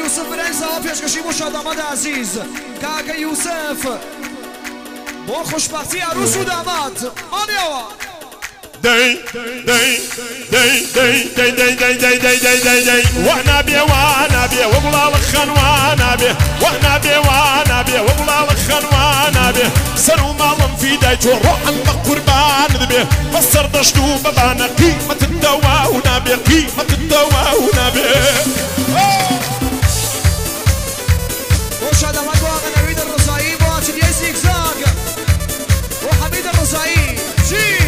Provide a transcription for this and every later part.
يوسف بن عيسى وبيشكشي مشاهدة عزيز كاكا يوسف بو خوشبختي عروس و داماد مانيوا داي داي داي داي داي داي داي داي داي داي داي داي وانا بي وابلا الخن وانا بي وانا بي وابلا الخن وانا بي سرو مالم في دايت وروح قربان ذبي فسر دشتو ببانا قيمة الدواء ونبي قيمة الدواء ونبي وش هذا ما قوى نبيد الرصايب واتن يزيك زاق وحميد الرصايب جي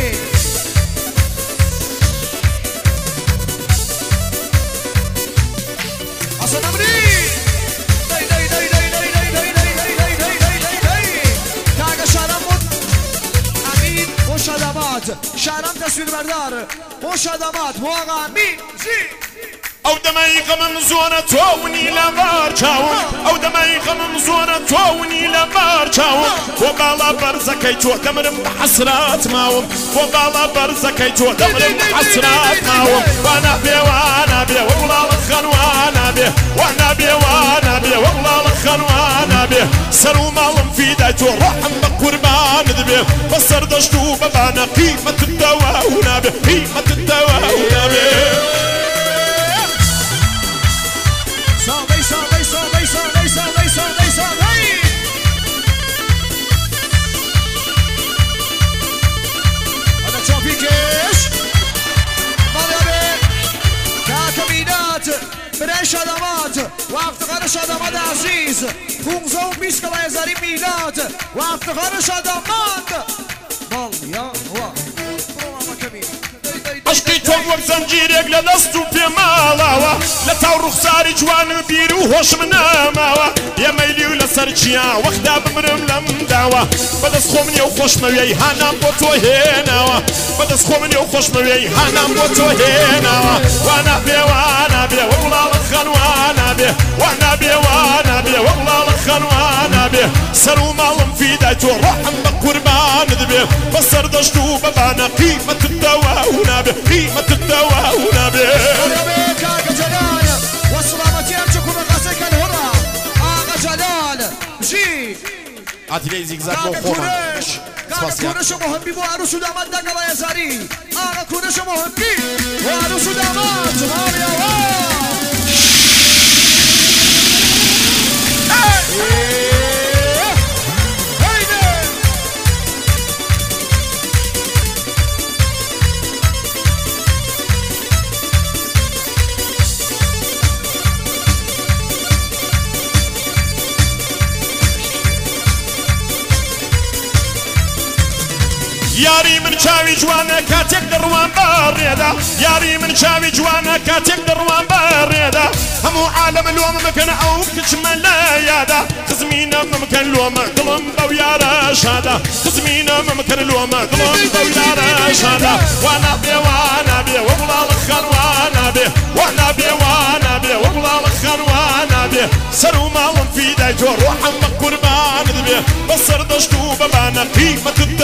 أصلا أمري داي داي داي داي داي داي داي داي داي داي داي داي داي كاكا شارمون أمين وش هذا مات شارم تصوير بردار وش هذا مات مواقع أمين جي او دمايق من زورة توني لمار چاوم او دمايق من زورة توني لمار چاوم وبالا برزكي تو دمرم بحسرات ماوم وبالا برزكي تو دمرم بحسرات ماوم وانا بي وابلا الخن وانا بي وانا بي وابلا الخن وانا بي سرو مالم في دايتو روحم بقربان ذبي بصر دشتو ببانا قيمة الدواء ونبي قيمة الدواء ونبي بريش هدامات وافتخارش هدامات عزيز 15 کلایزاری میلاد وافتخارش هدامات مال یا وا برو کمی عشقی تو وەک زەنجیرێک لە دەست و پێماڵاوە لە تاو ڕوخساری جوان و بیر و هۆشم ناماوە یەمەیلی و لەسەر چیا وەخدا بمرم لەم داوە بەدەست خۆم نیە و خۆشمەوێی هانام بۆ تۆ هێناوە بەدەست خۆم نیە و خۆشمەوێی هانام بۆ تۆ هێناوە وانا بێ وەڵا الخەن وانا بێ وانا بێ وەڵا الخەن وانا بێ سەر و ماڵم فیدای تۆ ڕۆحم بە قوربان دەبێ بەسەر دەشت و بەبانە قیمەت الدواء ونبي قيمة الدواء ونبي كاكا جلال وسلامتي أرجوكم بقاسك الهرى آغا جلال جي عادي زيكزاك كاكا كورش كاكا كورش مهمي بو عروس داماد دقلا يا زاري آغا كورش مهمي وعروس داماد ماريا یاری من چاوی جوانە کاتێک دەڕوان بەڕێدا یاری من چاوی جوانە کاتێک دەڕوان بەڕێدا هەموو عالەم لۆمە بکەن ئەو کچمە لە یادا خزمینە ممکەن لۆمە دڵم بەو یارە شادا خزمینە ممکەن لۆمە دڵم بەو یارە شادا وانا بێ وەڵا الخەن وانا بێ وانا بێ وەڵا الخەن وانا بێ سەر و ماڵم فیدای تۆ ڕۆحم بە قوربان دەبێ بەسەر دەشت و بەبانە قیمەت